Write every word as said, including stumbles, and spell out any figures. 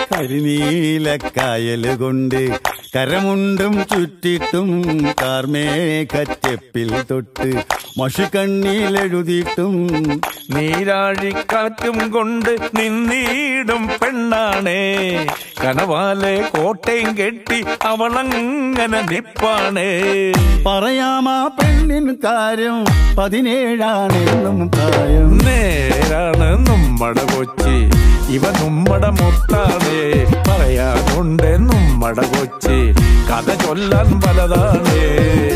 കരിനീലക്കായല് കൊണ്ട് കരമുണ്ടും ചുറ്റിട്ടും കാർമേഘച്ചെപ്പിൽ തൊട്ട് മഷിക്കണ്ണിലെഴുതിയിട്ടും നീരാഴിക്കാറ്റും കൊണ്ട് നിന്നീടും പെണ്ണാണേ കനവാലെ കോട്ടയും കെട്ടി അവളങ്ങനെ നിപ്പാണേ. പറയാമാ പെണ്ണിൻ കാര്യം പതിനേഴാണെന്നും പ്രായം. നേരാണ് നമ്മടെ കൊച്ചി ഇവ നമ്മടെ മുത്താണേ പറയാനുണ്ട് നമ്മടെ കൊച്ചി കഥ ചൊല്ലാൻ പലതാണേ.